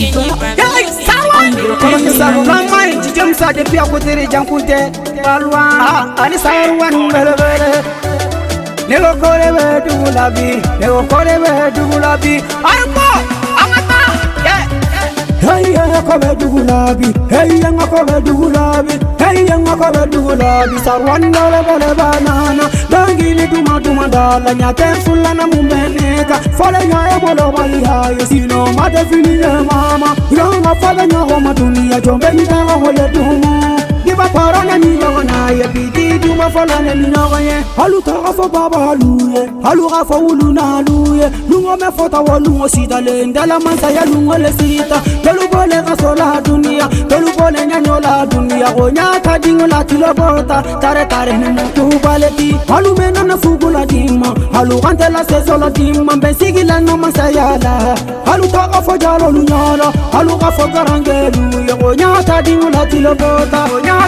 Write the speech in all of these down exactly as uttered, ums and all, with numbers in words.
Comme que ça, vraiment, tu aimes ça depuis à côté de Djankoute. Pas loin, allez, ça va, nous le verrez. Nego kore be du labi, nego kore be du labi. Ayko, amata, yeah. Hey, yeah, kore du labi, hey, yeah, kore du labi, hey, yeah, kore du labi. Sarwanda le bole banana, dangili duma duma dala, nyate fulana mumeneka. Fole nya ebolo bali hayo, sino mate fini le mama. Yanga fole nya homa dunia, jombe ni danga hole dumu. Diba parana ni yona ye biti duma folane ni yona. Halu tarafo baba haluye, halu rafo uluna haluye. Lungo me fota walungo sita le ndala mansa ya lungo le sita. Pelu bole rasola dunia, pelu bole nyanyo la dunia. Gonya kadingo la tilobota, tare tare ni mutu baleti. Halu mena na fugu la dima, halu kante la seso la dima. Bensigi la no mansa ya la. Halu tarafo jalo lunyala, halu rafo garangelu. Gonya kadingo la tilobota.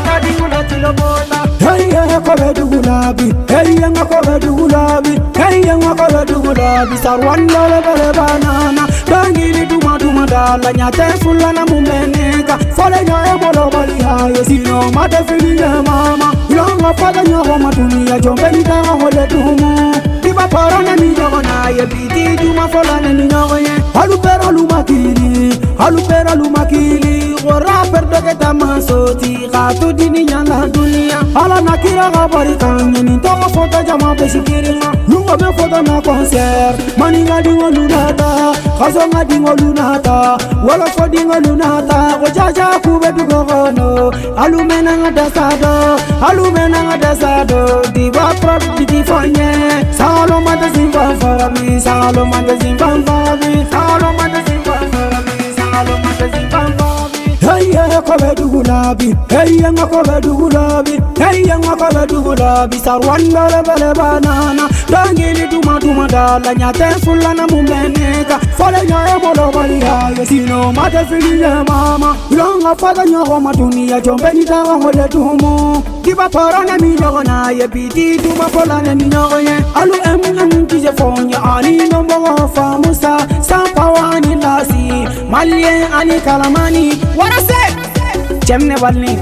Hey, yeah, kore du gulabi. Hey, yeah, kore du gulabi. Hey, yeah, kore du gulabi. Sarwanda le bole banana. Dangili duma duma dala. Nyate fulana mumeneka. Fole nya ebolo bali hayo. Sino mate fili le mama. Yanga fada nya homa dunia. Jombe ni danga hole dumu. Diba parana ni yona ye biti duma folane ni yona. Halu pera lumakili. Halu pera lumakili. Gora perde tamasoti. Katu dini nyala dunia. Ala nakira gabari kanya ni toga foto jama besikirina. Lunga me foto na concert. Mani nga dingo lunata. Kaso nga dingo lunata. Wala fo dingo lunata. Ojaja kube dugo gono. Alumena nga dasado. Alumena nga dasado. Diva prod biti fonye. Salo manda zimba farabi. Salo manda zimba farabi. Salo manda zimba farabi. Salo manda zimba farabi. Hey, yeah, kore du gulabi. Hey, yeah, kore du gulabi. Hey, yeah, kore du gulabi. Sarwanda le bole banana. Dangili duma duma dala. Nyate fulana mumeneka. Fole nya ebolo bali hayo. Sino mate fili le mama. Yanga fada nya homa dunia. Jombe ni danga hole dumu. Diba parana mi yona ye biti duma folane mi yona. Alu em em kije fonye. Ani nombo wa famusa. Sampa wa ani lasi. Malien ani kalamani. What I say? Jemne balni.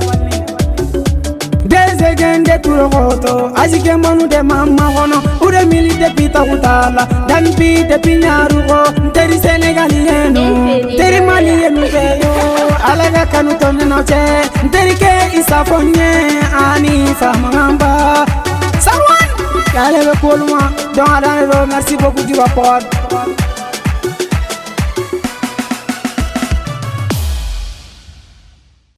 Deze gende turogoto. Ajike manu de mama gono. Ure mili de pita utala. Dan pi de pinyarugo. Teri Senegalieno. Teri malienu veyo. Alaga kanu tone noche. Teri ke isafonye. Ani famangamba. Sarwan. Yale be poluma. Don adane do. Merci beaucoup du rapport.